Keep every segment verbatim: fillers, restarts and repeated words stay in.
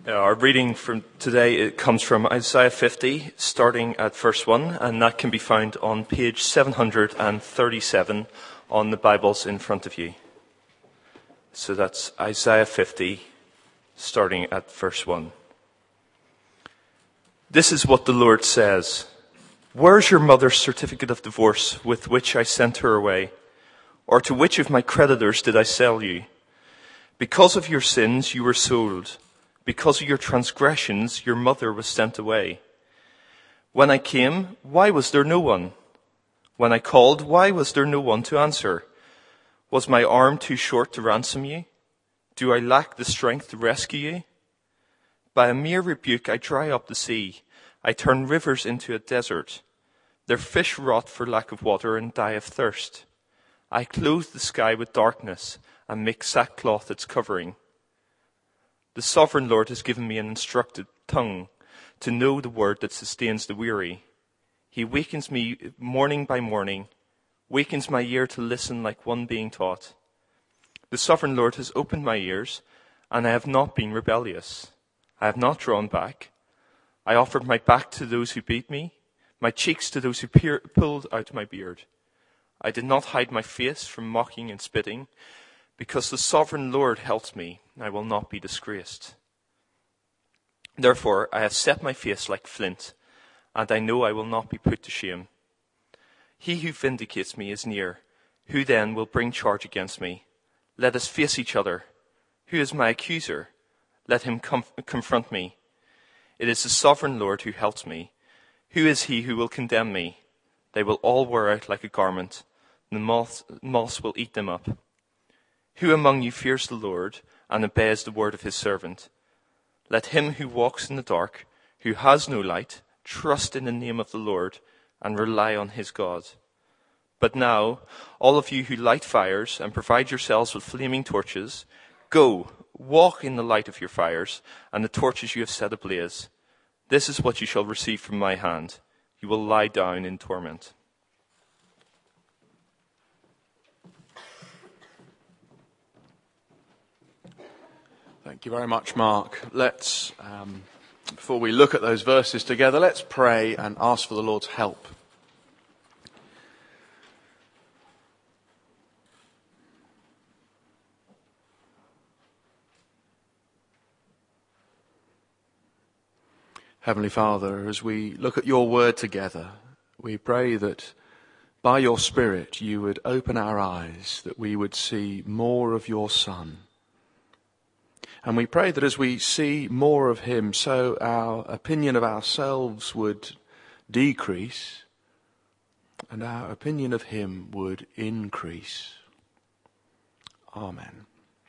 Uh, Our reading from today, it comes from Isaiah fifty, starting at verse one, and that can be found on page seven hundred thirty-seven on the Bibles in front of you. So that's Isaiah fifty, starting at verse one. This is what the Lord says. Where's your mother's certificate of divorce with which I sent her away? Or to which of my creditors did I sell you? Because of your sins you were sold. Because of your transgressions, your mother was sent away. When I came, why was there no one? When I called, why was there no one to answer? Was my arm too short to ransom you? Do I lack the strength to rescue you? By a mere rebuke I dry up the sea. I turn rivers into a desert. Their fish rot for lack of water and die of thirst. I clothe the sky with darkness and make sackcloth its covering. The sovereign Lord has given me an instructed tongue to know the word that sustains the weary. He wakens me morning by morning, wakens my ear to listen like one being taught. The sovereign Lord has opened my ears, and I have not been rebellious. I have not drawn back. I offered my back to those who beat me, my cheeks to those who peer, pulled out my beard. I did not hide my face from mocking and spitting. Because the sovereign Lord helps me, I will not be disgraced. Therefore, I have set my face like flint, and I know I will not be put to shame. He who vindicates me is near. Who then will bring charge against me? Let us face each other. Who is my accuser? Let him com- confront me. It is the sovereign Lord who helps me. Who is he who will condemn me? They will all wear out like a garment. The moths, moths will eat them up. Who among you fears the Lord and obeys the word of his servant? Let him who walks in the dark, who has no light, trust in the name of the Lord and rely on his God. But now, all of you who light fires and provide yourselves with flaming torches, go, walk in the light of your fires and the torches you have set ablaze. This is what you shall receive from my hand. You will lie down in torment. Thank you very much, Mark. Let's, um, before we look at those verses together, let's pray and ask for the Lord's help. Heavenly Father, as we look at your word together, we pray that by your Spirit you would open our eyes, that we would see more of your Son. And we pray that as we see more of him, so our opinion of ourselves would decrease and our opinion of him would increase. Amen.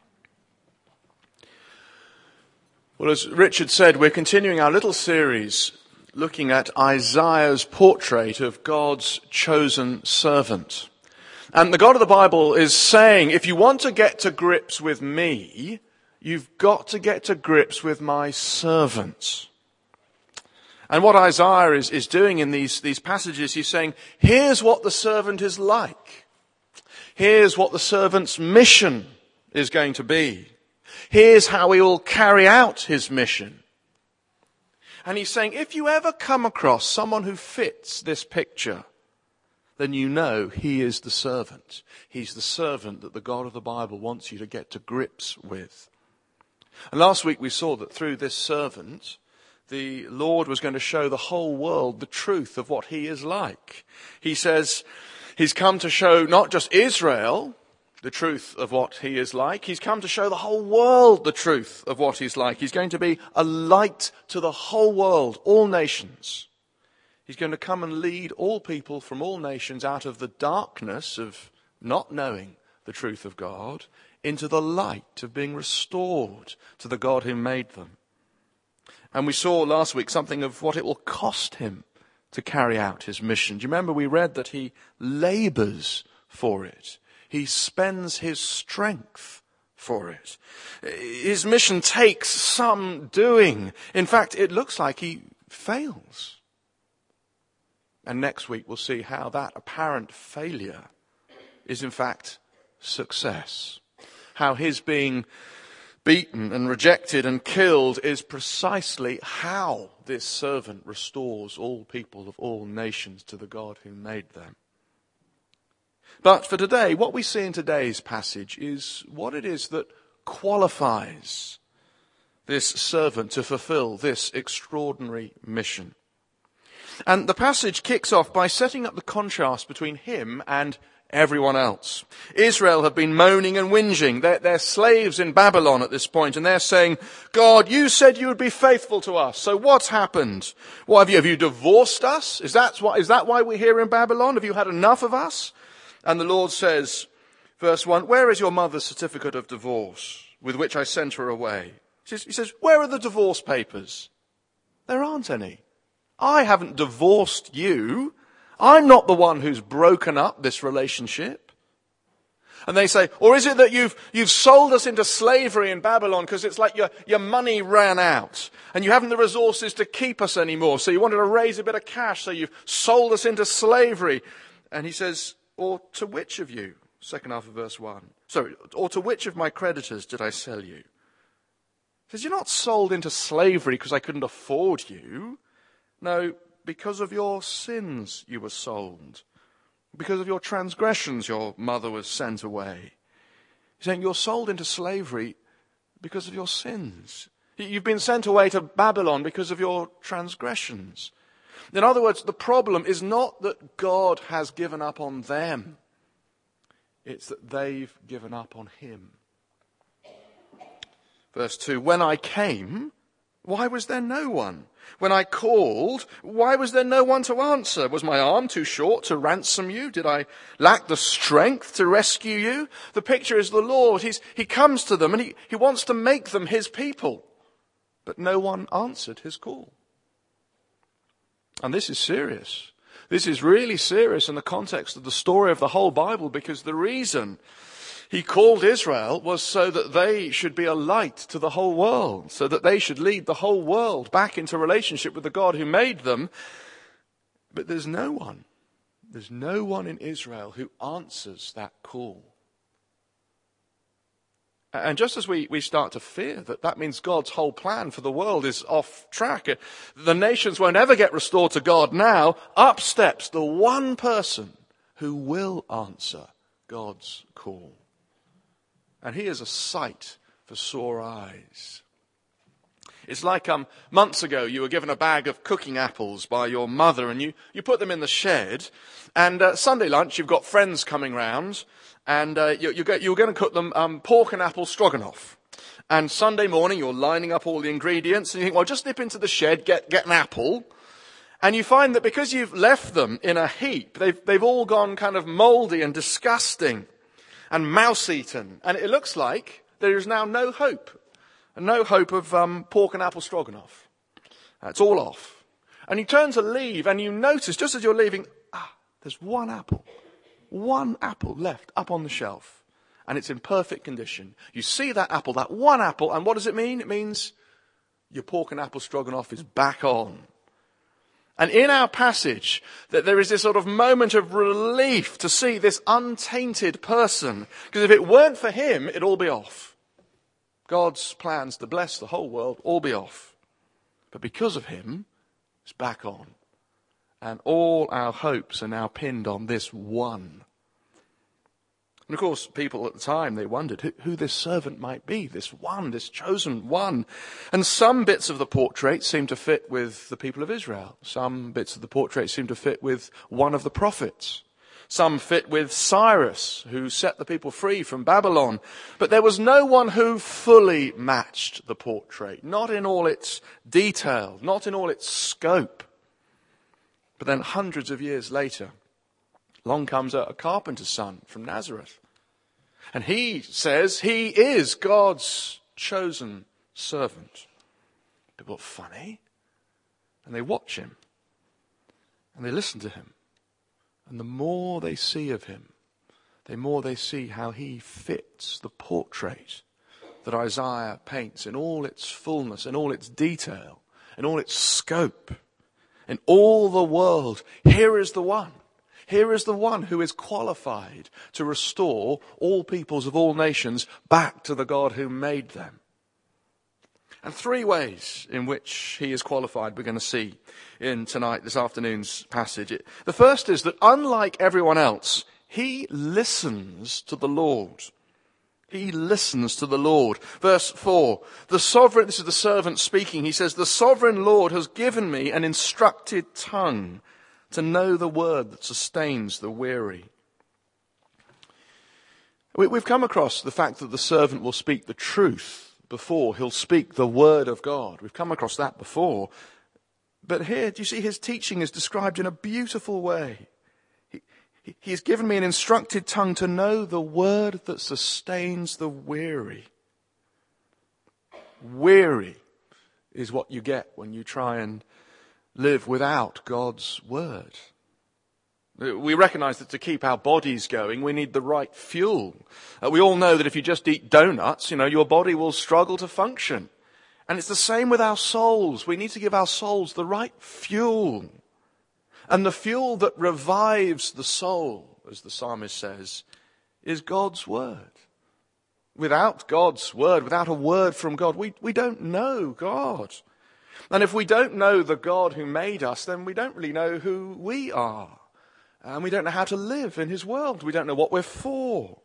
Well, as Richard said, we're continuing our little series looking at Isaiah's portrait of God's chosen servant. And the God of the Bible is saying, if you want to get to grips with me, you've got to get to grips with my servant. And what Isaiah is, is doing in these, these passages, he's saying, here's what the servant is like. Here's what the servant's mission is going to be. Here's how he will carry out his mission. And he's saying, if you ever come across someone who fits this picture, then you know he is the servant. He's the servant that the God of the Bible wants you to get to grips with. And last week we saw that through this servant, the Lord was going to show the whole world the truth of what he is like. He says he's come to show not just Israel the truth of what he is like, he's come to show the whole world the truth of what he's like. He's going to be a light to the whole world, all nations. He's going to come and lead all people from all nations out of the darkness of not knowing the truth of God into the light of being restored to the God who made them. And we saw last week something of what it will cost him to carry out his mission. Do you remember we read that he labors for it? He spends his strength for it. His mission takes some doing. In fact, it looks like he fails. And next week we'll see how that apparent failure is in fact success. How his being beaten and rejected and killed is precisely how this servant restores all people of all nations to the God who made them. But for today, what we see in today's passage is what it is that qualifies this servant to fulfill this extraordinary mission. And the passage kicks off by setting up the contrast between him and everyone else. Israel have been moaning and whinging. They're, they're slaves in Babylon at this point, and they're saying, God, you said you would be faithful to us. So what's happened? What have you, have you divorced us? Is that, what, is that why we're here in Babylon? Have you had enough of us? And the Lord says, verse one, where is your mother's certificate of divorce with which I sent her away? He says, he says, where are the divorce papers? There aren't any. I haven't divorced you. I'm not the one who's broken up this relationship. And they say, or is it that you've, you've sold us into slavery in Babylon because it's like your, your money ran out and you haven't the resources to keep us anymore. So you wanted to raise a bit of cash. So you've sold us into slavery. And he says, or to which of you, second half of verse one, sorry, or to which of my creditors did I sell you? He says, you're not sold into slavery because I couldn't afford you. No, because of your sins you were sold. Because of your transgressions your mother was sent away. He's saying you're sold into slavery because of your sins. You've been sent away to Babylon because of your transgressions. In other words, the problem is not that God has given up on them. It's that they've given up on him. Verse two, when I came, why was there no one? When I called, why was there no one to answer? Was my arm too short to ransom you? Did I lack the strength to rescue you? The picture is the Lord. He's, he comes to them and he, he wants to make them his people. But no one answered his call. And this is serious. This is really serious in the context of the story of the whole Bible, because the reason he called Israel was so that they should be a light to the whole world, so that they should lead the whole world back into relationship with the God who made them. But there's no one, there's no one in Israel who answers that call. And just as we, we start to fear that that means God's whole plan for the world is off track, the nations won't ever get restored to God now, up steps the one person who will answer God's call. And he is a sight for sore eyes. It's like um, months ago you were given a bag of cooking apples by your mother and you, you put them in the shed, and uh, Sunday lunch you've got friends coming round and uh, you, you get, you're going to cook them um, pork and apple stroganoff. And Sunday morning you're lining up all the ingredients and you think, well, just nip into the shed, get, get an apple. And you find that because you've left them in a heap, they've, they've all gone kind of mouldy and disgusting and mouse-eaten. And it looks like there is now no hope. No hope of um, pork and apple stroganoff. It's all off. And you turn to leave and you notice, just as you're leaving, ah, there's one apple. One apple left up on the shelf. And it's in perfect condition. You see that apple, that one apple, and what does it mean? It means your pork and apple stroganoff is back on. And in our passage, that there is this sort of moment of relief to see this untainted person. Because if it weren't for him, it'd all be off. God's plans to bless the whole world all be off. But because of him, it's back on. And all our hopes are now pinned on this one. And of course, people at the time, they wondered who, who this servant might be, this one, this chosen one. And some bits of the portrait seem to fit with the people of Israel. Some bits of the portrait seem to fit with one of the prophets. Some fit with Cyrus, who set the people free from Babylon. But there was no one who fully matched the portrait, not in all its detail, not in all its scope. But then hundreds of years later, along comes a, a carpenter's son from Nazareth. And he says he is God's chosen servant. People are funny. And they watch him. And they listen to him. And the more they see of him, the more they see how he fits the portrait that Isaiah paints in all its fullness, in all its detail, in all its scope, in all the world. Here is the one. Here is the one who is qualified to restore all peoples of all nations back to the God who made them. And three ways in which he is qualified we're going to see in tonight, this afternoon's passage. It, the first is that unlike everyone else, he listens to the Lord. He listens to the Lord. Verse four, the sovereign, this is the servant speaking, he says, the sovereign Lord has given me an instructed tongue to know the word that sustains the weary. We, we've come across the fact that the servant will speak the truth before he'll speak the word of God. We've come across that before. But here, do you see, his teaching is described in a beautiful way. He, he, he's given me an instructed tongue to know the word that sustains the weary. Weary is what you get when you try and live without God's word. We recognize that to keep our bodies going, we need the right fuel. Uh, we all know that if you just eat donuts, you know, your body will struggle to function. And it's the same with our souls. We need to give our souls the right fuel. And the fuel that revives the soul, as the psalmist says, is God's word. Without God's word, without a word from God, we, we don't know God. And if we don't know the God who made us, then we don't really know who we are. And we don't know how to live in his world. We don't know what we're for.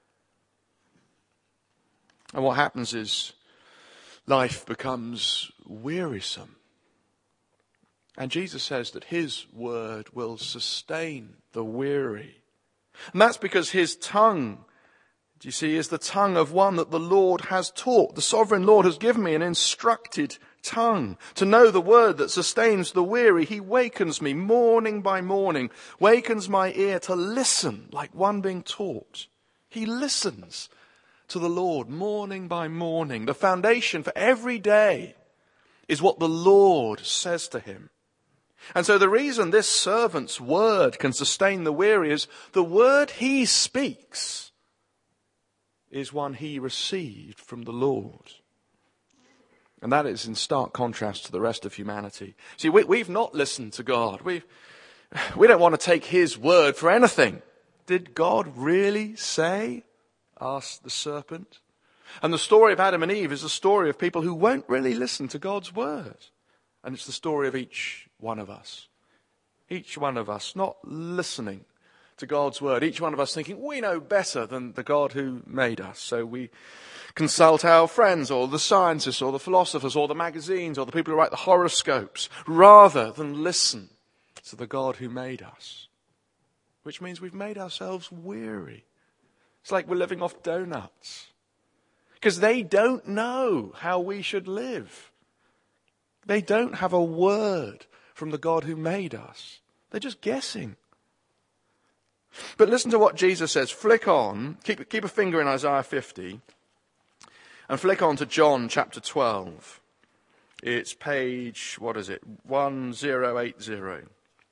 And what happens is life becomes wearisome. And Jesus says that his word will sustain the weary. And that's because his tongue, do you see, is the tongue of one that the Lord has taught. The sovereign Lord has given me an instructed tongue to know the word that sustains the weary. He wakens me morning by morning, wakens my ear to listen like one being taught. He listens to the Lord morning by morning. The foundation for every day is what the Lord says to him. And so the reason this servant's word can sustain the weary is the word he speaks is one he received from the Lord. And that is in stark contrast to the rest of humanity. See, we, we've not listened to God. We we don't want to take his word for anything. Did God really say? Asked the serpent. And the story of Adam and Eve is the story of people who won't really listen to God's word. And it's the story of each one of us. Each one of us not listening to God's word. Each one of us thinking we know better than the God who made us. So we consult our friends or the scientists or the philosophers or the magazines or the people who write the horoscopes rather than listen to the God who made us. Which means we've made ourselves weary. It's like we're living off donuts. Because they don't know how we should live. They don't have a word from the God who made us. They're just guessing. But listen to what Jesus says. Flick on, keep, keep a finger in Isaiah fifty. And flick on to John chapter twelve. It's page, what is it, one zero eight zero.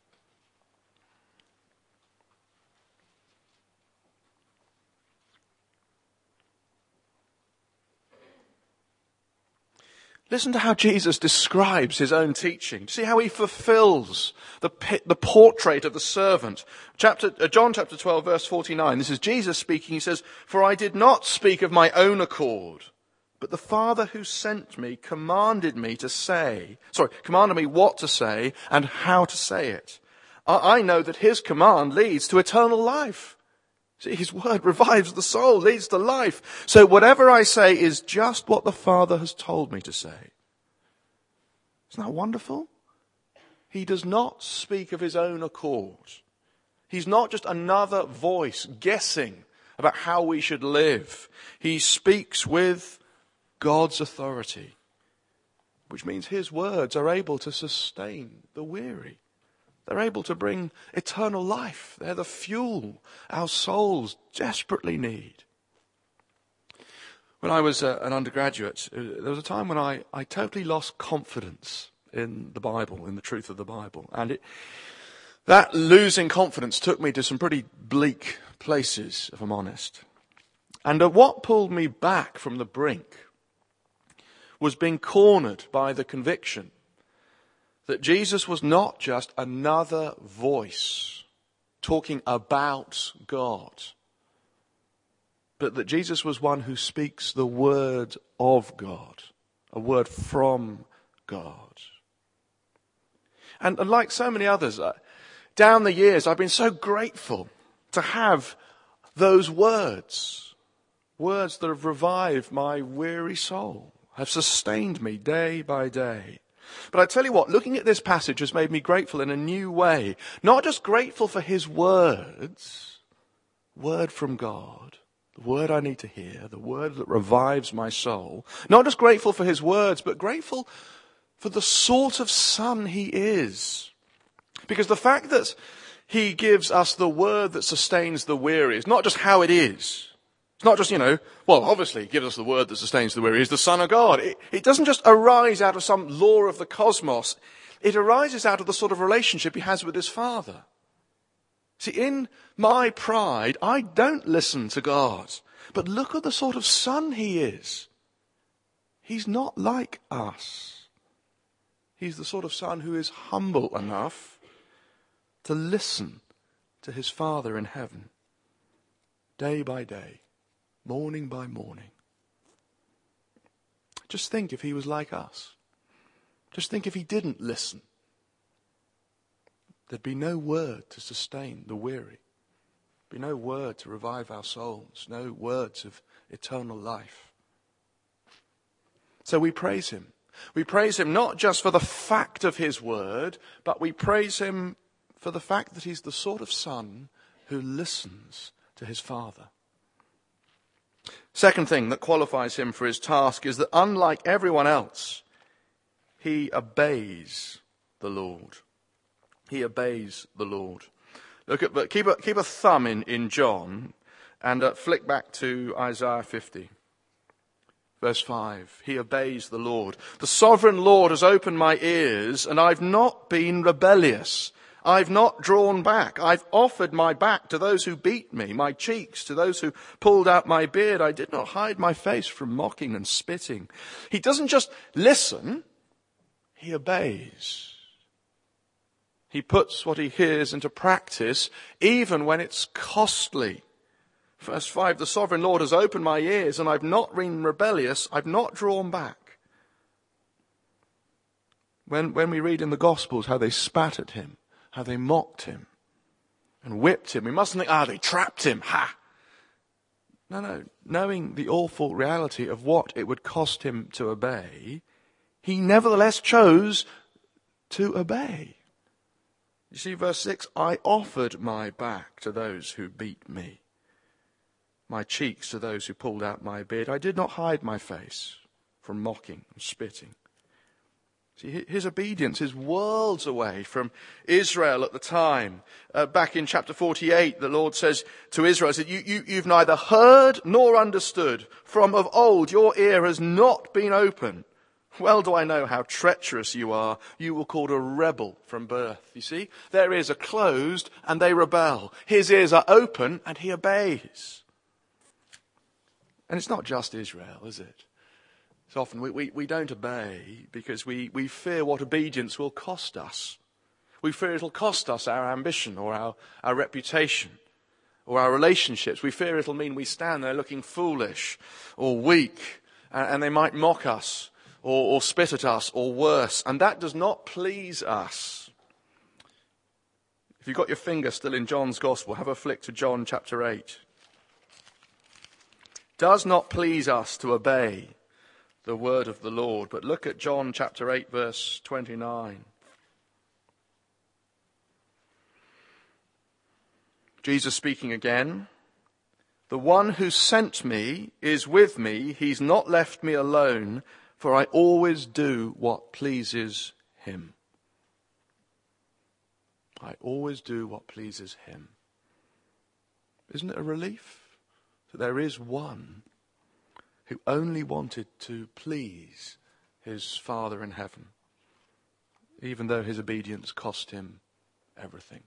Listen to how Jesus describes his own teaching. See how he fulfills the the portrait of the servant. Chapter uh, John chapter twelve verse forty-nine. This is Jesus speaking. He says, "For I did not speak of my own accord, but the Father who sent me commanded me to say, sorry, commanded me what to say and how to say it. I, I know that his command leads to eternal life." See, his word revives the soul, leads to life. So whatever I say is just what the Father has told me to say. Isn't that wonderful? He does not speak of his own accord. He's not just another voice guessing about how we should live. He speaks with God's authority, which means his words are able to sustain the weary. They're able to bring eternal life. They're the fuel our souls desperately need. When I was uh, an undergraduate, uh, there was a time when I, I totally lost confidence in the Bible, in the truth of the Bible. And it, that losing confidence took me to some pretty bleak places, if I'm honest. And uh, what pulled me back from the brink was being cornered by the conviction that Jesus was not just another voice talking about God, but that Jesus was one who speaks the word of God a word from God. And, and like so many others, uh, down the years, I've been so grateful to have those words, words that have revived my weary soul, have sustained me day by day. But I tell you what, looking at this passage has made me grateful in a new way. Not just grateful for his words, word from God, the word I need to hear, the word that revives my soul. Not just grateful for his words, but grateful for the sort of son he is. Because the fact that he gives us the word that sustains the weary is not just how it is. It's not just, you know, well, obviously, he gives us the word that sustains the weary. He's the Son of God. It, it doesn't just arise out of some law of the cosmos. It arises out of the sort of relationship he has with his Father. See, in my pride, I don't listen to God. But look at the sort of son he is. He's not like us. He's the sort of son who is humble enough to listen to his Father in heaven, day by day. Morning by morning. Just think if he was like us. Just think if he didn't listen. There'd be no word to sustain the weary. There'd be no word to revive our souls. No words of eternal life. So we praise him. We praise him not just for the fact of his word, but we praise him for the fact that he's the sort of son who listens to his Father. Second thing that qualifies him for his task is that unlike everyone else, he obeys the Lord. He obeys the Lord. Look at, but keep a, keep a thumb in, in John and uh, flick back to Isaiah fifty. Verse five, he obeys the Lord. The sovereign Lord has opened my ears and I've not been rebellious. I've not drawn back. I've offered my back to those who beat me, my cheeks to those who pulled out my beard. I did not hide my face from mocking and spitting. He doesn't just listen, he obeys. He puts what he hears into practice, even when it's costly. Verse five, the sovereign Lord has opened my ears and I've not been rebellious. I've not drawn back. When, when we read in the Gospels how they spat at him, how they mocked him and whipped him, we mustn't think, ah, they trapped him, ha! No, no. Knowing the awful reality of what it would cost him to obey, he nevertheless chose to obey. You see, verse six, I offered my back to those who beat me, my cheeks to those who pulled out my beard. I did not hide my face from mocking and spitting. See, his obedience is worlds away from Israel at the time. Uh, back in chapter forty-eight, the Lord says to Israel, said, you, you, you've neither heard nor understood. From of old your ear has not been open. Well do I know how treacherous you are. You were called a rebel from birth. You see, their ears are closed and they rebel. His ears are open and he obeys. And it's not just Israel, is it? So often we, we, we don't obey because we, we fear what obedience will cost us. We fear it'll cost us our ambition or our, our reputation or our relationships. We fear it'll mean we stand there looking foolish or weak and, and they might mock us or, or spit at us or worse. And that does not please us. If you've got your finger still in John's Gospel, have a flick to John chapter eight. Does not please us to obey the word of the Lord. But look at John chapter eight, verse twenty-nine. Jesus speaking again. The one who sent me is with me. He's not left me alone, for I always do what pleases him. I always do what pleases him. Isn't it a relief that there is one who only wanted to please his Father in heaven, even though his obedience cost him everything?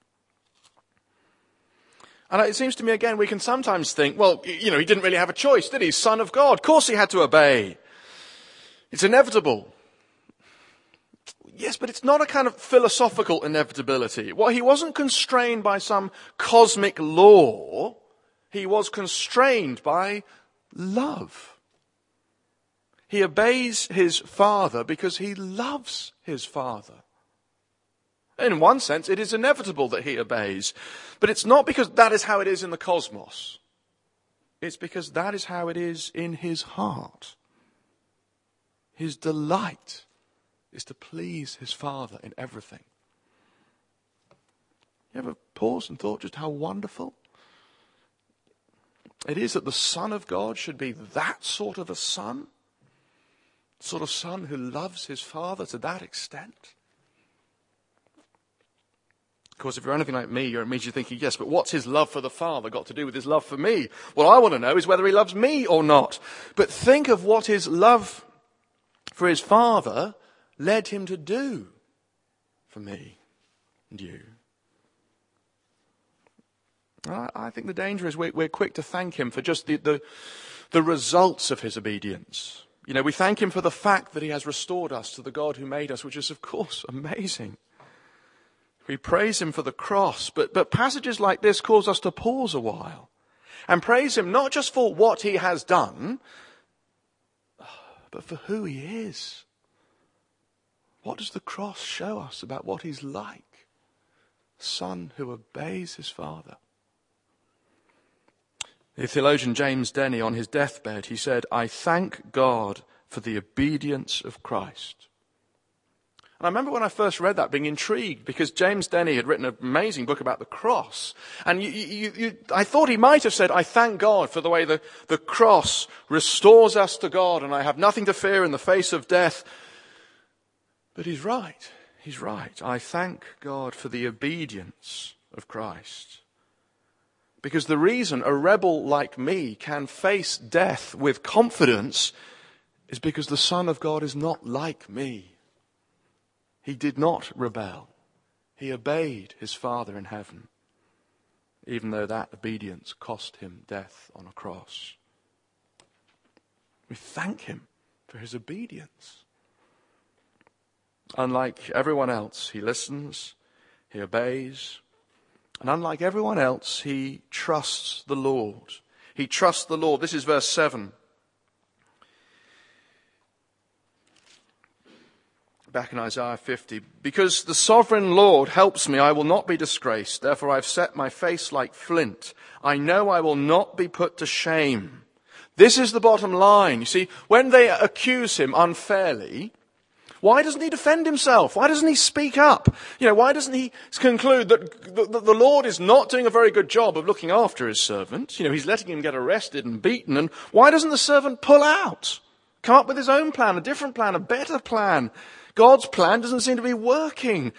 And it seems to me, again, we can sometimes think, well, you know, he didn't really have a choice, did he? Son of God. Of course he had to obey. It's inevitable. Yes, but it's not a kind of philosophical inevitability. Well, he wasn't constrained by some cosmic law. He was constrained by love. He obeys his Father because he loves his Father. In one sense, it is inevitable that he obeys. But it's not because that is how it is in the cosmos. It's because that is how it is in his heart. His delight is to please his Father in everything. You ever paused and thought just how wonderful it is that the Son of God should be that sort of a son? Sort of son who loves his Father to that extent? Of course, if you're anything like me, you're immediately thinking, yes, but what's his love for the Father got to do with his love for me? What I want to know is whether he loves me or not. But think of what his love for his Father led him to do for me and you. I, I think the danger is we're, we're quick to thank him for just the, the, the results of his obedience. You know, we thank him for the fact that he has restored us to the God who made us, which is, of course, amazing. We praise him for the cross, but, but passages like this cause us to pause a while and praise him not just for what he has done, but for who he is. What does the cross show us about what he's like? A son who obeys his Father. The theologian James Denney, on his deathbed, he said, "I thank God for the obedience of Christ." And I remember when I first read that being intrigued, because James Denney had written an amazing book about the cross. And you, you, you, I thought he might have said, "I thank God for the way the, the cross restores us to God, and I have nothing to fear in the face of death." But he's right. He's right. I thank God for the obedience of Christ. Because the reason a rebel like me can face death with confidence is because the Son of God is not like me. He did not rebel. He obeyed his Father in heaven, even though that obedience cost him death on a cross. We thank him for his obedience. Unlike everyone else, he listens, he obeys, and unlike everyone else, he trusts the Lord. He trusts the Lord. This is verse seven. Back in Isaiah fifty. "Because the sovereign Lord helps me, I will not be disgraced. Therefore I have set my face like flint. I know I will not be put to shame." This is the bottom line. You see, when they accuse him unfairly, why doesn't he defend himself? Why doesn't he speak up? You know, why doesn't he conclude that the, the Lord is not doing a very good job of looking after his servant? You know, he's letting him get arrested and beaten. And why doesn't the servant pull out? Come up with his own plan, a different plan, a better plan. God's plan doesn't seem to be working.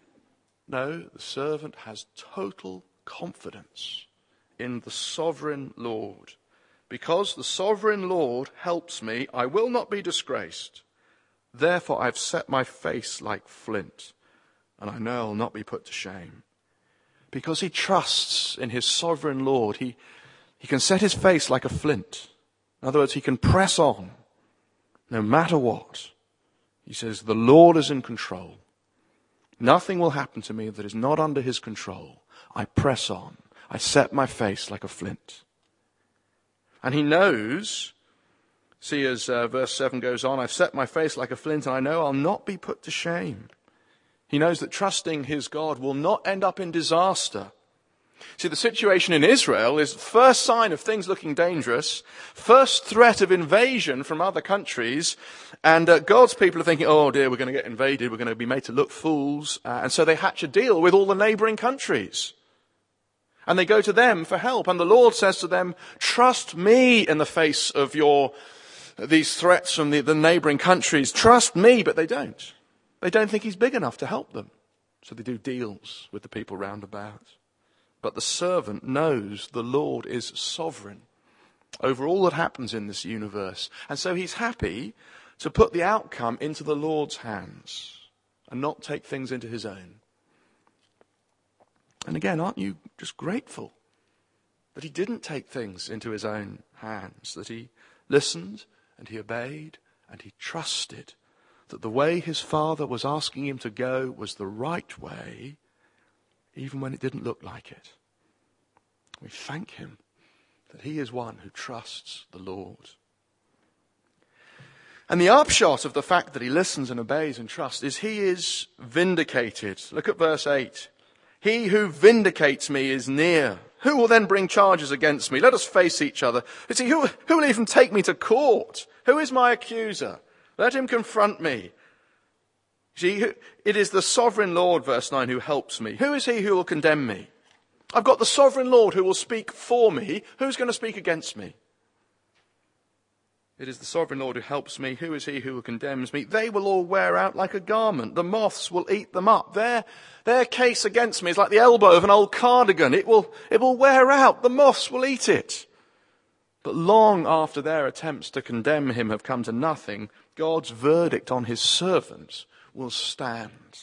No, the servant has total confidence in the sovereign Lord. "Because the sovereign Lord helps me, I will not be disgraced. Therefore I've set my face like flint, and I know I'll not be put to shame." Because he trusts in his sovereign Lord, he, he can set his face like a flint. In other words, he can press on, no matter what. He says, the Lord is in control. Nothing will happen to me that is not under his control. I press on. I set my face like a flint. And he knows, see as uh, verse seven goes on, "I've set my face like a flint, and I know I'll not be put to shame." He knows that trusting his God will not end up in disaster. See, the situation in Israel is first sign of things looking dangerous, first threat of invasion from other countries, and uh, God's people are thinking, oh dear, we're going to get invaded, we're going to be made to look fools, uh, and so they hatch a deal with all the neighboring countries. And they go to them for help, and the Lord says to them, "Trust me in the face of your these threats from the, the neighboring countries. Trust me," but they don't. They don't think he's big enough to help them. So they do deals with the people round about. But the servant knows the Lord is sovereign over all that happens in this universe. And so he's happy to put the outcome into the Lord's hands and not take things into his own. And again, aren't you just grateful that he didn't take things into his own hands, that he listened and he obeyed and he trusted that the way his Father was asking him to go was the right way, even when it didn't look like it? We thank him that he is one who trusts the Lord. And the upshot of the fact that he listens and obeys and trusts is he is vindicated. Look at verse eight. He who vindicates me is near. Who will then bring charges against me? Let us face each other. You see, who, who will even take me to court? Who is my accuser? Let him confront me. See, it is the sovereign Lord, verse nine, who helps me. Who is he who will condemn me? I've got the sovereign Lord who will speak for me. Who's going to speak against me? It is the sovereign Lord who helps me. Who is he who condemns me? They will all wear out like a garment. The moths will eat them up. Their, their case against me is like the elbow of an old cardigan. It will, it will wear out. The moths will eat it. But long after their attempts to condemn him have come to nothing, God's verdict on his servants will stand.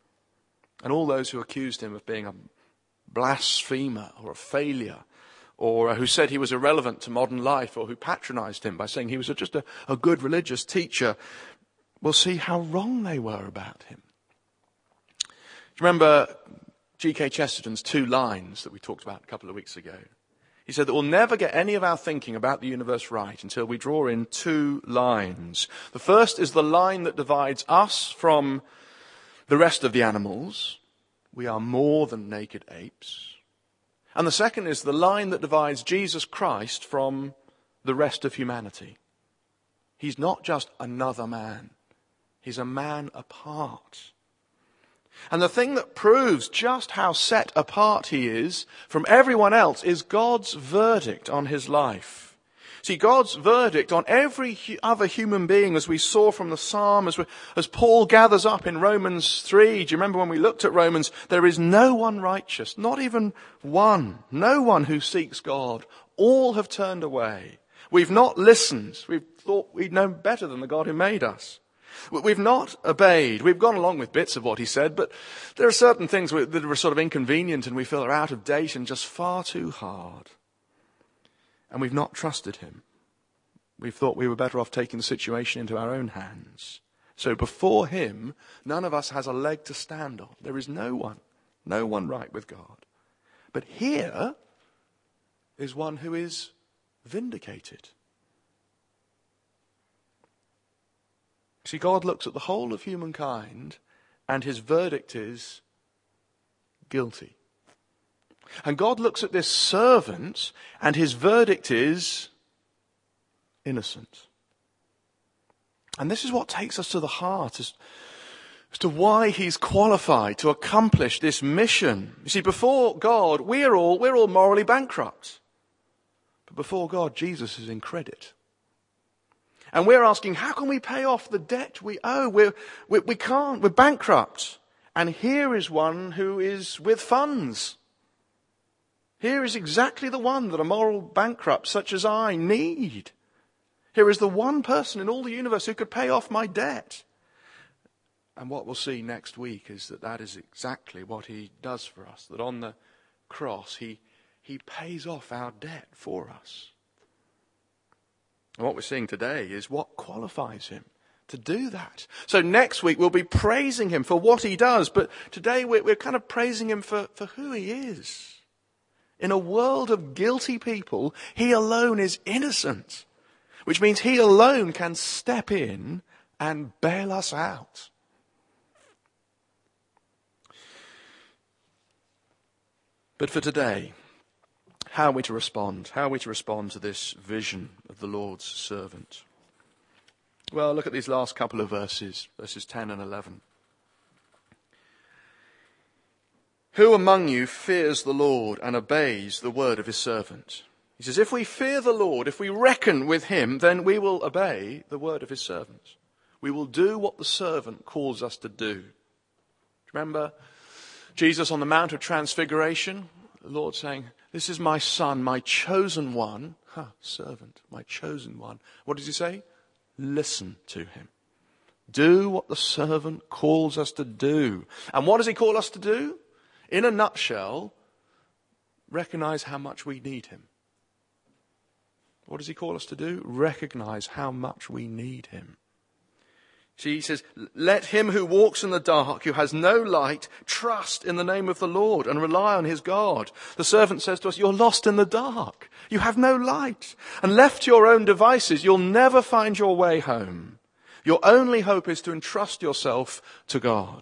And all those who accused him of being a blasphemer or a failure, or who said he was irrelevant to modern life, or who patronized him by saying he was just a, a good religious teacher, will see how wrong they were about him. Do you remember G K Chesterton's two lines that we talked about a couple of weeks ago? He said that we'll never get any of our thinking about the universe right until we draw in two lines. The first is the line that divides us from the rest of the animals. We are more than naked apes. And the second is the line that divides Jesus Christ from the rest of humanity. He's not just another man. He's a man apart. And the thing that proves just how set apart he is from everyone else is God's verdict on his life. See, God's verdict on every other human being, as we saw from the psalm, as, we, as Paul gathers up in Romans three. Do you remember when we looked at Romans? There is no one righteous, not even one. No one who seeks God. All have turned away. We've not listened. We've thought we'd know better than the God who made us. We've not obeyed. We've gone along with bits of what he said, but there are certain things that are sort of inconvenient and we feel are out of date and just far too hard. And we've not trusted him. We've thought we were better off taking the situation into our own hands. So before him, none of us has a leg to stand on. There is no one, no one right with God. But here is one who is vindicated. See, God looks at the whole of humankind and his verdict is guilty. And God looks at this servant and his verdict is innocent. And this is what takes us to the heart as, as to why he's qualified to accomplish this mission. You see, before God, we're all, we're all morally bankrupt. But before God, Jesus is in credit. And we're asking, how can we pay off the debt we owe? We're, we, we can't. We're bankrupt. And here is one who is with funds. Here is exactly the one that a moral bankrupt such as I need. Here is the one person in all the universe who could pay off my debt. And what we'll see next week is that that is exactly what he does for us. That on the cross, he, he pays off our debt for us. And what we're seeing today is what qualifies him to do that. So next week we'll be praising him for what he does. But today we're, we're kind of praising him for, for who he is. In a world of guilty people, he alone is innocent. Which means he alone can step in and bail us out. But for today, how are we to respond? How are we to respond to this vision of the Lord's servant? Well, look at these last couple of verses, verses ten and eleven. Who among you fears the Lord and obeys the word of his servant? He says, if we fear the Lord, if we reckon with him, then we will obey the word of his servant. We will do what the servant calls us to do. Remember Jesus on the Mount of Transfiguration? The Lord saying, this is my son, my chosen one. Huh, servant, my chosen one. What does he say? Listen to him. Do what the servant calls us to do. And what does he call us to do? In a nutshell, recognize how much we need him. What does he call us to do? Recognize how much we need him. See, he says, let him who walks in the dark, who has no light, trust in the name of the Lord and rely on his God. The servant says to us, you're lost in the dark. You have no light. And left to your own devices, you'll never find your way home. Your only hope is to entrust yourself to God.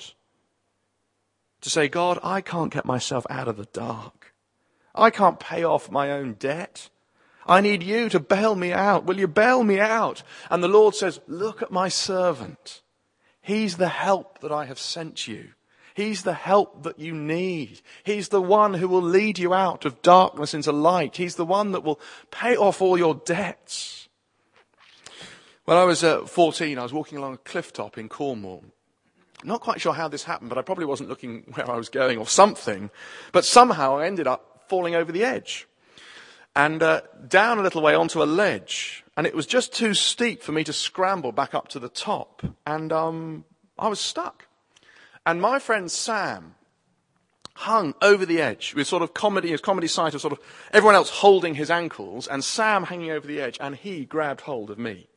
To say, God, I can't get myself out of the dark. I can't pay off my own debt. I need you to bail me out. Will you bail me out? And the Lord says, look at my servant. He's the help that I have sent you. He's the help that you need. He's the one who will lead you out of darkness into light. He's the one that will pay off all your debts. When I was uh, fourteen, I was walking along a cliff top in Cornwall. Not quite sure how this happened, but I probably wasn't looking where I was going or something. But somehow I ended up falling over the edge and uh, down a little way onto a ledge. And it was just too steep for me to scramble back up to the top. And um, I was stuck. And my friend Sam hung over the edge with sort of comedy, his comedy sight of sort of everyone else holding his ankles and Sam hanging over the edge, and he grabbed hold of me.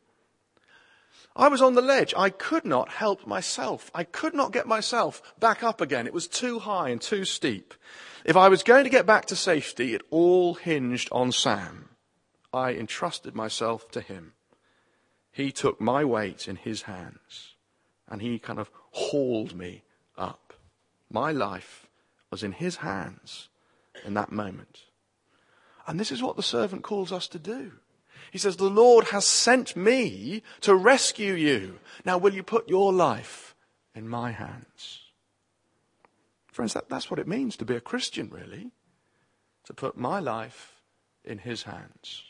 I was on the ledge. I could not help myself. I could not get myself back up again. It was too high and too steep. If I was going to get back to safety, it all hinged on Sam. I entrusted myself to him. He took my weight in his hands and he kind of hauled me up. My life was in his hands in that moment. And this is what the servant calls us to do. He says, the Lord has sent me to rescue you. Now will you put your life in my hands? Friends, that, that's what it means to be a Christian, really. To put my life in his hands.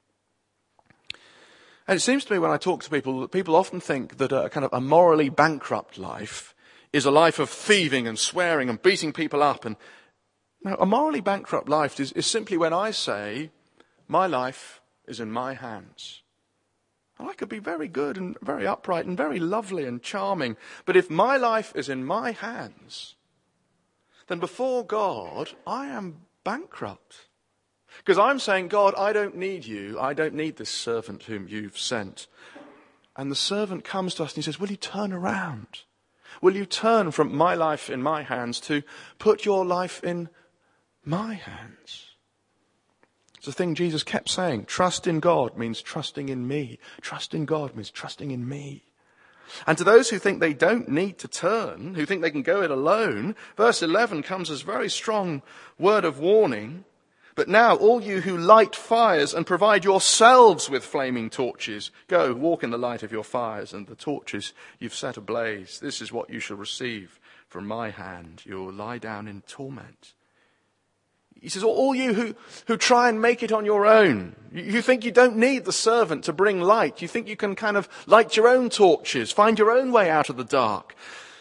And it seems to me when I talk to people, that people often think that a kind of a morally bankrupt life is a life of thieving and swearing and beating people up. And now, a morally bankrupt life is, is simply when I say, my life is in my hands. And I could be very good and very upright and very lovely and charming, but if my life is in my hands, then before God, I am bankrupt. Because I'm saying, God, I don't need you. I don't need this servant whom you've sent. And the servant comes to us and he says, will you turn around? Will you turn from my life in my hands to put your life in my hands? It's the thing Jesus kept saying. Trust in God means trusting in me. Trust in God means trusting in me. And to those who think they don't need to turn, who think they can go it alone, verse eleven comes as a very strong word of warning. But now all you who light fires and provide yourselves with flaming torches, go, walk in the light of your fires and the torches you've set ablaze. This is what you shall receive from my hand. You will lie down in torment. He says, all you who, who try and make it on your own, you, you think you don't need the servant to bring light. You think you can kind of light your own torches, find your own way out of the dark.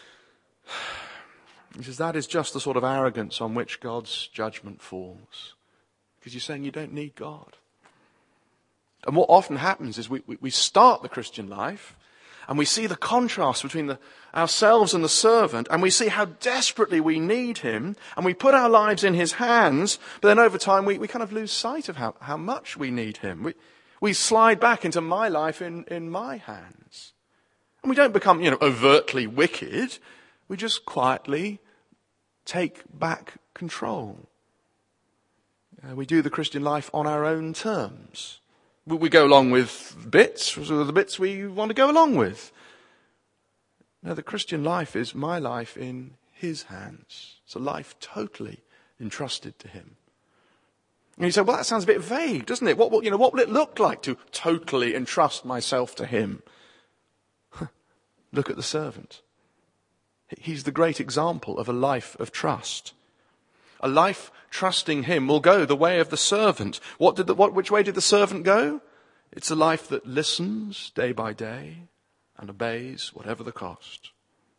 He says, that is just the sort of arrogance on which God's judgment falls. Because you're saying you don't need God. And what often happens is we, we, we start the Christian life and we see the contrast between the, ourselves and the servant, and we see how desperately we need him, and we put our lives in his hands, but then over time we, we kind of lose sight of how, how much we need him. We, we slide back into my life in, in my hands. And we don't become, you know, overtly wicked. We just quietly take back control. Uh, we do the Christian life on our own terms. We, we go along with bits, the bits we want to go along with. No, the Christian life is my life in his hands. It's a life totally entrusted to him. And you say, well, that sounds a bit vague, doesn't it? What, what, you know, what will it look like to totally entrust myself to him? Look at the servant. He's the great example of a life of trust. A life trusting him will go the way of the servant. What did the, what, which way did the servant go? It's a life that listens day by day and obeys whatever the cost.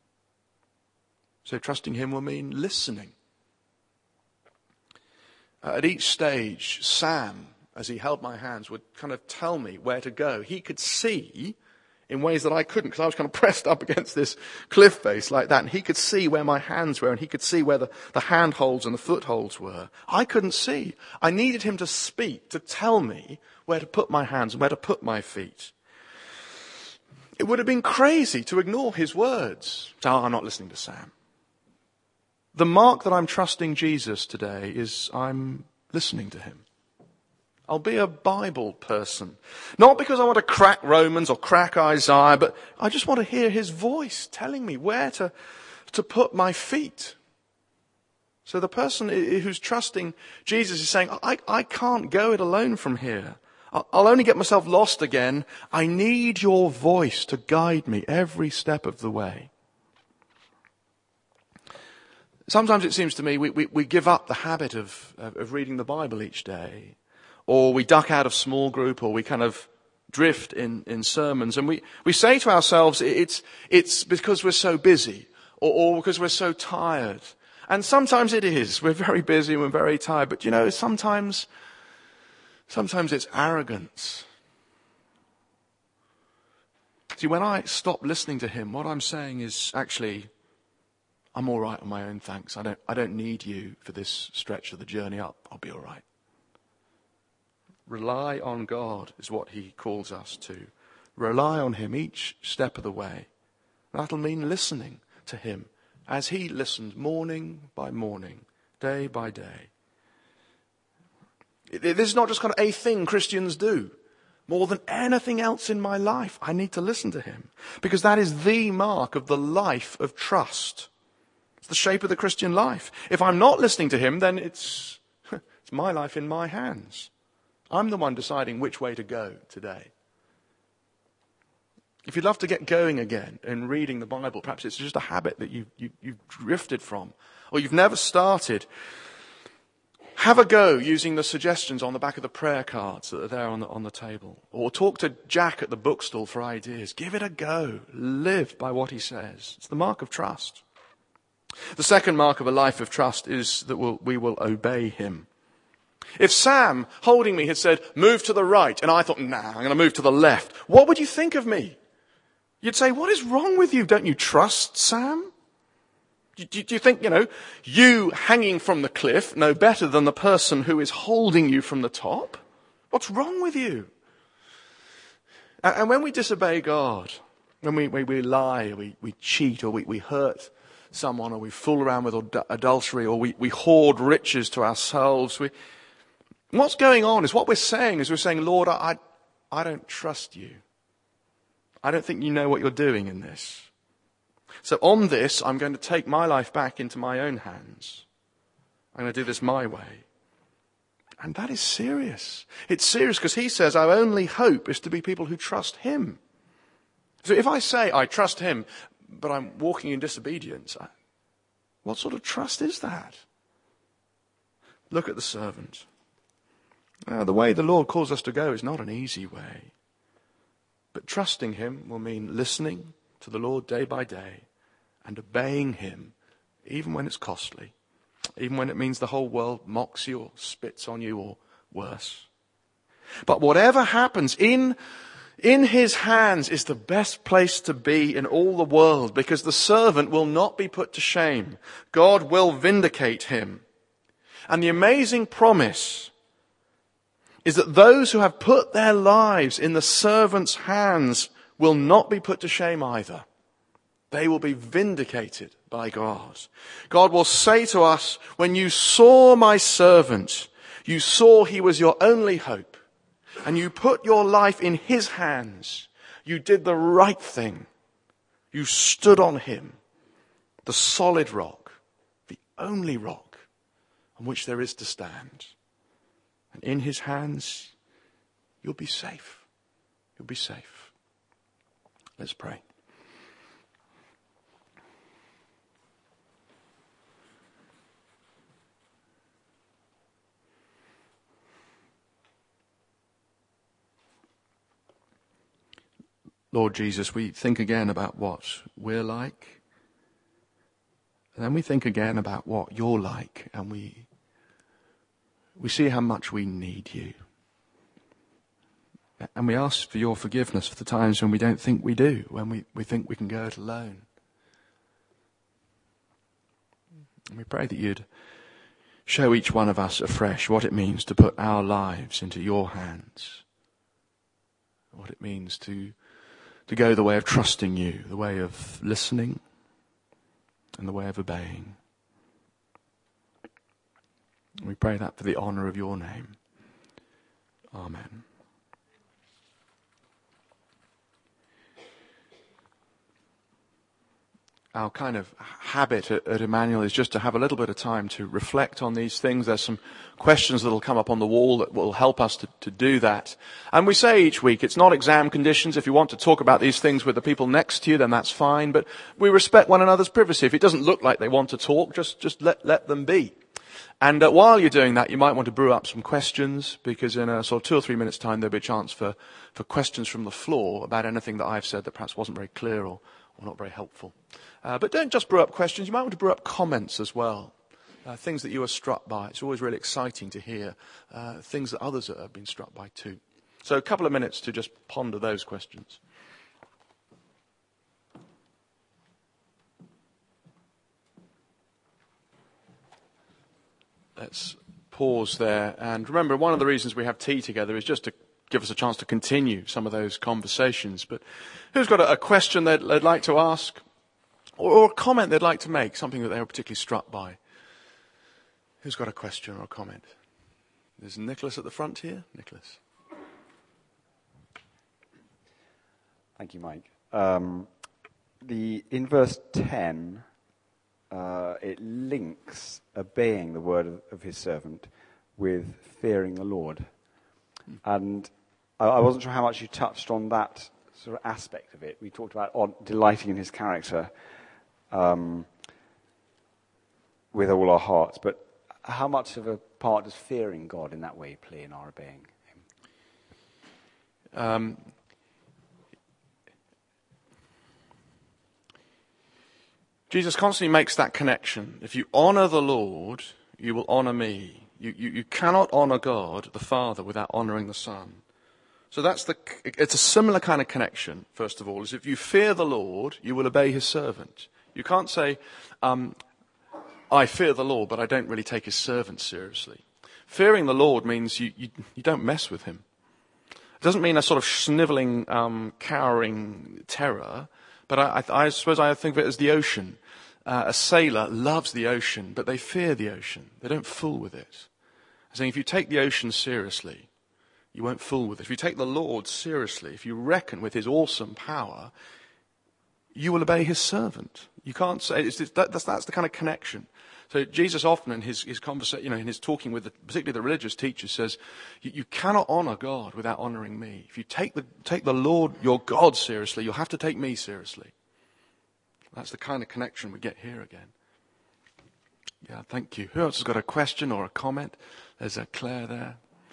So trusting him will mean listening. Uh, at each stage, Sam, as he held my hands, would kind of tell me where to go. He could see in ways that I couldn't, because I was kind of pressed up against this cliff face like that, and he could see where my hands were, and he could see where the, the handholds and the footholds were. I couldn't see. I needed him to speak, to tell me where to put my hands and where to put my feet. It would have been crazy to ignore his words. So, oh, I'm not listening to Sam. The mark that I'm trusting Jesus today is I'm listening to him. I'll be a Bible person. Not because I want to crack Romans or crack Isaiah, but I just want to hear his voice telling me where to, to put my feet. So the person who's trusting Jesus is saying, I, I can't go it alone from here. I'll only get myself lost again. I need your voice to guide me every step of the way. Sometimes it seems to me we, we, we give up the habit of, of reading the Bible each day. Or we duck out of small group, or we kind of drift in, in sermons. And we, we say to ourselves, it's, it's because we're so busy, or, or because we're so tired. And sometimes it is. We're very busy and we're very tired. But you know, sometimes, sometimes it's arrogance. See, when I stop listening to him, what I'm saying is actually, I'm all right on my own, thanks. I don't, I don't need you for this stretch of the journey up. I'll be all right. Rely on God is what he calls us to. Rely on him each step of the way. That'll mean listening to him as he listened morning by morning, day by day. This is not just kind of a thing Christians do. More than anything else in my life, I need to listen to him. Because that is the mark of the life of trust. It's the shape of the Christian life. If I'm not listening to him, then it's, it's my life in my hands. I'm the one deciding which way to go today. If you'd love to get going again in reading the Bible, perhaps it's just a habit that you, you, you've drifted from, or you've never started, have a go using the suggestions on the back of the prayer cards that are there on the, on the table. Or talk to Jack at the bookstall for ideas. Give it a go. Live by what he says. It's the mark of trust. The second mark of a life of trust is that we'll, we will obey him. If Sam, holding me, had said, move to the right, and I thought, nah, I'm going to move to the left, what would you think of me? You'd say, what is wrong with you? Don't you trust Sam? Do, do, do you think, you know, you hanging from the cliff know better than the person who is holding you from the top? What's wrong with you? And, and when we disobey God, when we, we, we lie, we, we cheat, or we, we hurt someone, or we fool around with ad- adultery, or we, we hoard riches to ourselves, we... What's going on is what we're saying is we're saying, Lord, I, I don't trust you. I don't think you know what you're doing in this. So on this, I'm going to take my life back into my own hands. I'm going to do this my way. And that is serious. It's serious because he says our only hope is to be people who trust him. So if I say I trust him, but I'm walking in disobedience, I, what sort of trust is that? Look at the servant. Now, the way the Lord calls us to go is not an easy way. But trusting him will mean listening to the Lord day by day and obeying him, even when it's costly, even when it means the whole world mocks you or spits on you or worse. But whatever happens, in, in his hands is the best place to be in all the world, because the servant will not be put to shame. God will vindicate him. And the amazing promise is that those who have put their lives in the servant's hands will not be put to shame either. They will be vindicated by God. God will say to us, when you saw my servant, you saw he was your only hope, and you put your life in his hands. You did the right thing. You stood on him, the solid rock, the only rock on which there is to stand. And in his hands, you'll be safe. You'll be safe. Let's pray. Lord Jesus, we think again about what we're like. And then we think again about what you're like, and we We see how much we need you. And we ask for your forgiveness for the times when we don't think we do, when we, we think we can go it alone. And we pray that you'd show each one of us afresh what it means to put our lives into your hands. What it means to, to go the way of trusting you, the way of listening, and the way of obeying. We pray that for the honour of your name. Amen. Our kind of habit at, at Emmanuel is just to have a little bit of time to reflect on these things. There's some questions that will come up on the wall that will help us to, to do that. And we say each week, it's not exam conditions. If you want to talk about these things with the people next to you, then that's fine. But we respect one another's privacy. If it doesn't look like they want to talk, just, just let, let them be. And uh, while you're doing that, you might want to brew up some questions, because in a sort of two or three minutes' time, there'll be a chance for, for questions from the floor about anything that I've said that perhaps wasn't very clear or, or not very helpful. Uh, but don't just brew up questions. You might want to brew up comments as well, uh, things that you are struck by. It's always really exciting to hear uh, things that others have been struck by too. So a couple of minutes to just ponder those questions. Let's pause there. And remember, one of the reasons we have tea together is just to give us a chance to continue some of those conversations. But who's got a, a question they'd, they'd like to ask? Or, or a comment they'd like to make, something that they were particularly struck by? Who's got a question or a comment? There's Nicholas at the front here. Nicholas. Thank you, Mike. Um, the in verse ten, uh, it links obeying the word of, of his servant with fearing the Lord. Mm. And I, I wasn't sure how much you touched on that sort of aspect of it. We talked about on, delighting in his character um, with all our hearts. But how much of a part does fearing God in that way play in our obeying him? Um, Jesus constantly makes that connection. If you honor the Lord, you will honor me. You, you, you cannot honor God, the Father, without honoring the Son. So that's the, it's a similar kind of connection, first of all, is if you fear the Lord, you will obey his servant. You can't say, um, I fear the Lord, but I don't really take his servant seriously. Fearing the Lord means you, you, you don't mess with him. It doesn't mean a sort of sniveling, um, cowering terror, but I, I, I suppose I think of it as the ocean. Uh, a sailor loves the ocean, but they fear the ocean. They don't fool with it. I'm saying if you take the ocean seriously, you won't fool with it. If you take the Lord seriously, if you reckon with his awesome power, you will obey his servant. You can't say, it's, it's, that, that's, that's the kind of connection. So Jesus often in his, his conversation, you know, in his talking with the, particularly the religious teachers says, you, you cannot honor God without honoring me. If you take the, take the Lord, your God seriously, you'll have to take me seriously. That's the kind of connection we get here again. Yeah, thank you. Who else has got a question or a comment? There's a Claire there.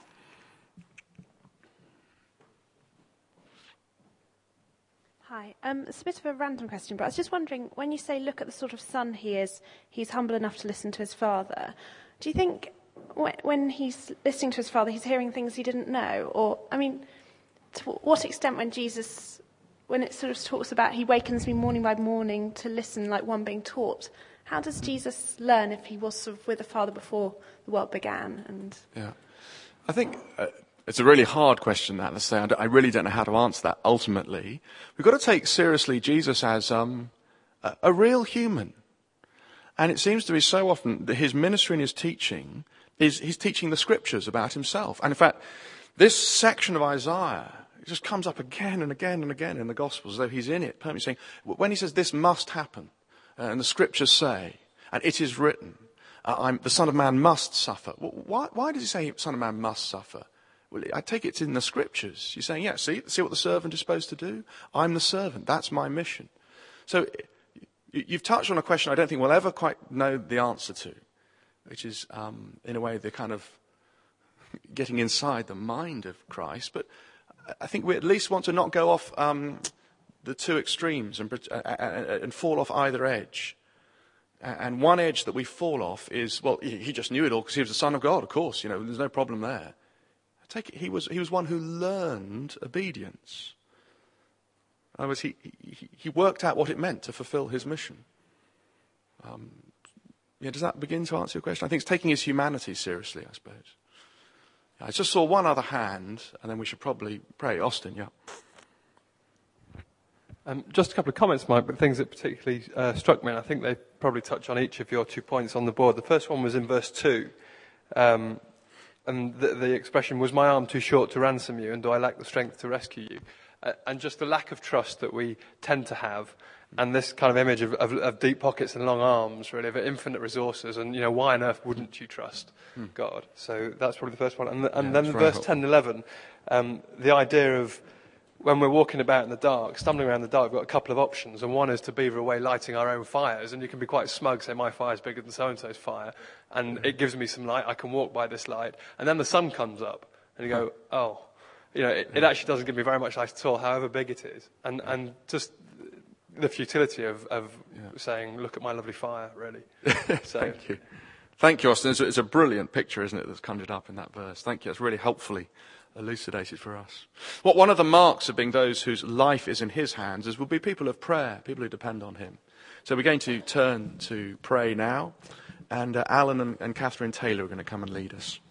Hi. Um, it's a bit of a random question, but I was just wondering, when you say look at the sort of son he is, he's humble enough to listen to his father, do you think when he's listening to his father, he's hearing things he didn't know? Or, I mean, to what extent when Jesus, when it sort of talks about he wakens me morning by morning to listen like one being taught, how does Jesus learn if he was sort of with the Father before the world began? And yeah, I think uh, it's a really hard question, that. Let's say I, I really don't know how to answer that. Ultimately, we've got to take seriously Jesus as um, a, a real human, and it seems to be so often that his ministry and his teaching is he's teaching the scriptures about himself. And in fact, this section of Isaiah, it just comes up again and again and again in the Gospels, as though he's in it, permanently saying, when he says this must happen, uh, and the scriptures say, and it is written, uh, I'm, the Son of Man must suffer. Well, why, why does he say Son of Man must suffer? Well, I take it's in the scriptures. You're saying, yeah, see, see what the servant is supposed to do? I'm the servant. That's my mission. So you've touched on a question I don't think we'll ever quite know the answer to, which is, um, in a way, the kind of getting inside the mind of Christ. But I think we at least want to not go off um, the two extremes and, uh, and fall off either edge. And one edge that we fall off is, well, he just knew it all because he was the Son of God, of course. You know, there's no problem there. I take it he was he was one who learned obedience. In other words, he, he, he worked out what it meant to fulfill his mission. Um, yeah, does that begin to answer your question? I think it's taking his humanity seriously, I suppose. I just saw one other hand, and then we should probably pray. Austin, yeah. Um, just a couple of comments, Mike, but things that particularly uh, struck me, and I think they probably touch on each of your two points on the board. The first one was in verse two. Um, and the, the expression, was my arm too short to ransom you, and do I lack the strength to rescue you? Uh, and just the lack of trust that we tend to have, and this kind of image of, of, of deep pockets and long arms, really, of infinite resources, and, you know, why on earth wouldn't you trust hmm. God? So that's probably the first one. And, the, and yeah, then verse ten and eleven, um, the idea of when we're walking about in the dark, stumbling around in the dark, we've got a couple of options, and one is to beaver away lighting our own fires, and you can be quite smug, say my fire's bigger than so-and-so's fire, and it gives me some light, I can walk by this light, and then the sun comes up, and you go, oh, you know, it, it actually doesn't give me very much light at all, however big it is, and and just the futility of, of yeah. saying, look at my lovely fire, really. So, Thank you. Thank you, Austin. It's a, it's a brilliant picture, isn't it, that's conjured up in that verse. Thank you. It's really helpfully elucidated for us. What one of the marks of being those whose life is in his hands is will be people of prayer, people who depend on him. So we're going to turn to pray now, and uh, Alan and, and Catherine Taylor are going to come and lead us.